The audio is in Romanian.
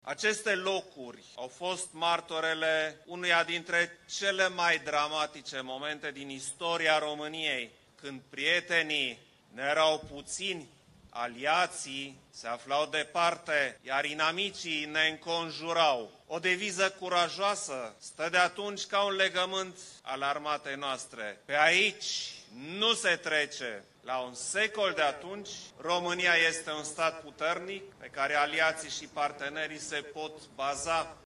Aceste locuri au fost martorele unuia dintre cele mai dramatice momente din istoria României, când prietenii ne erau puțini, aliații se aflau departe, iar inamicii ne înconjurau. O deviză curajoasă stă de atunci ca un legământ al armatei noastre. Pe aici nu se trece. La un secol de atunci, România este un stat puternic pe care aliații și partenerii se pot baza.